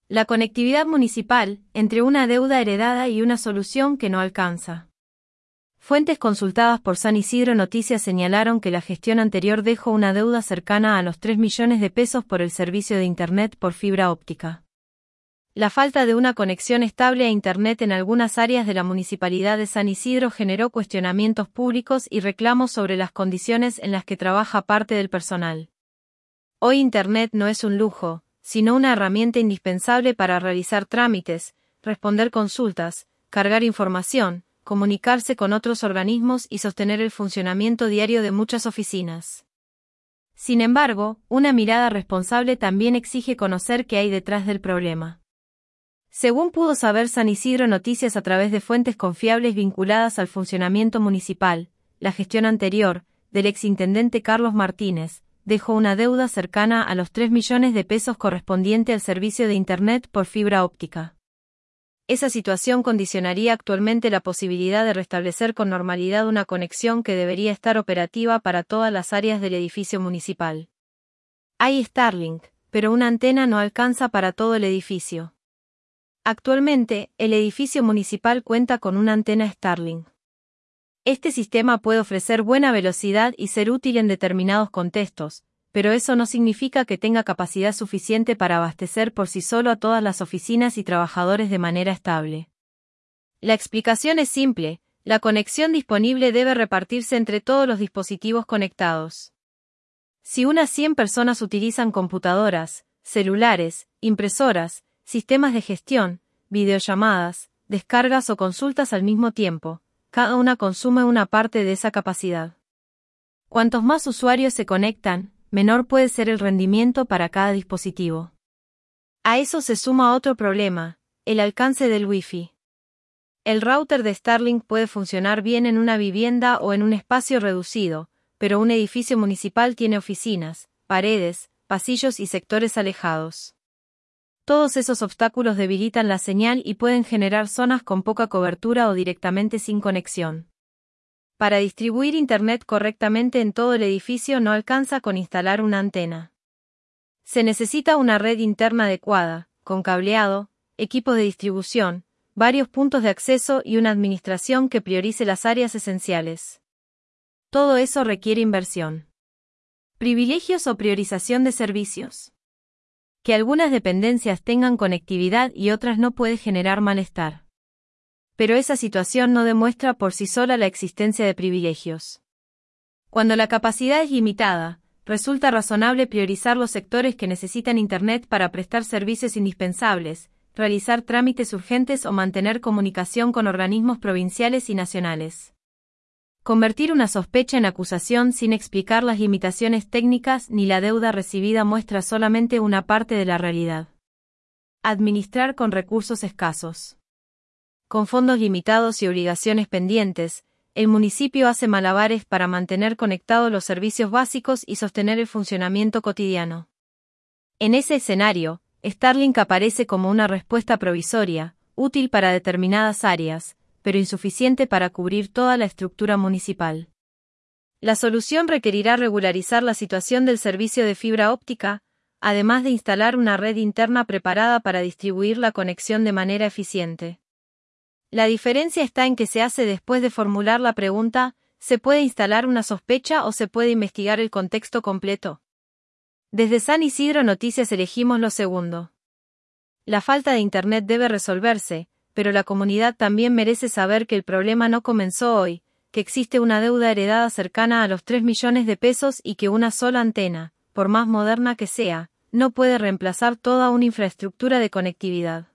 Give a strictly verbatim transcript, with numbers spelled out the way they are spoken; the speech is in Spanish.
La conectividad municipal, entre una deuda heredada y una solución que no alcanza. Fuentes consultadas por San Isidro Noticias señalaron que la gestión anterior dejó una deuda cercana a los tres millones de pesos por el servicio de Internet por fibra óptica. La falta de una conexión estable a Internet en algunas áreas de la Municipalidad de San Isidro generó cuestionamientos públicos y reclamos sobre las condiciones en las que trabaja parte del personal. Hoy Internet no es un lujo, sino una herramienta indispensable para realizar trámites, responder consultas, cargar información, comunicarse con otros organismos y sostener el funcionamiento diario de muchas oficinas. Sin embargo, una mirada responsable también exige conocer qué hay detrás del problema. Según pudo saber San Isidro Noticias a través de fuentes confiables vinculadas al funcionamiento municipal, la gestión anterior, del exintendente Carlos Martínez, dejó una deuda cercana a los tres millones de pesos correspondiente al servicio de Internet por fibra óptica. Esa situación condicionaría actualmente la posibilidad de restablecer con normalidad una conexión que debería estar operativa para todas las áreas del edificio municipal. Hay Starlink, pero una antena no alcanza para todo el edificio. Actualmente, el edificio municipal cuenta con una antena Starlink. Este sistema puede ofrecer buena velocidad y ser útil en determinados contextos, pero eso no significa que tenga capacidad suficiente para abastecer por sí solo a todas las oficinas y trabajadores de manera estable. La explicación es simple: la conexión disponible debe repartirse entre todos los dispositivos conectados. Si unas cien personas utilizan computadoras, celulares, impresoras, sistemas de gestión, videollamadas, descargas o consultas al mismo tiempo, cada una consume una parte de esa capacidad. Cuantos más usuarios se conectan, menor puede ser el rendimiento para cada dispositivo. A eso se suma otro problema: el alcance del Wi-Fi. El router de Starlink puede funcionar bien en una vivienda o en un espacio reducido, pero un edificio municipal tiene oficinas, paredes, pasillos y sectores alejados. Todos esos obstáculos debilitan la señal y pueden generar zonas con poca cobertura o directamente sin conexión. Para distribuir Internet correctamente en todo el edificio no alcanza con instalar una antena. Se necesita una red interna adecuada, con cableado, equipos de distribución, varios puntos de acceso y una administración que priorice las áreas esenciales. Todo eso requiere inversión. Privilegios o priorización de servicios. Que algunas dependencias tengan conectividad y otras no puede generar malestar. Pero esa situación no demuestra por sí sola la existencia de privilegios. Cuando la capacidad es limitada, resulta razonable priorizar los sectores que necesitan Internet para prestar servicios indispensables, realizar trámites urgentes o mantener comunicación con organismos provinciales y nacionales. Convertir una sospecha en acusación sin explicar las limitaciones técnicas ni la deuda recibida muestra solamente una parte de la realidad. Administrar con recursos escasos. Con fondos limitados y obligaciones pendientes, el municipio hace malabares para mantener conectados los servicios básicos y sostener el funcionamiento cotidiano. En ese escenario, Starlink aparece como una respuesta provisoria, útil para determinadas áreas, pero insuficiente para cubrir toda la estructura municipal. La solución requerirá regularizar la situación del servicio de fibra óptica, además de instalar una red interna preparada para distribuir la conexión de manera eficiente. La diferencia está en que se hace después de formular la pregunta: ¿se puede instalar una sospecha o se puede investigar el contexto completo? Desde San Isidro Noticias elegimos lo segundo. La falta de Internet debe resolverse, pero la comunidad también merece saber que el problema no comenzó hoy, que existe una deuda heredada cercana a los tres millones de pesos y que una sola antena, por más moderna que sea, no puede reemplazar toda una infraestructura de conectividad.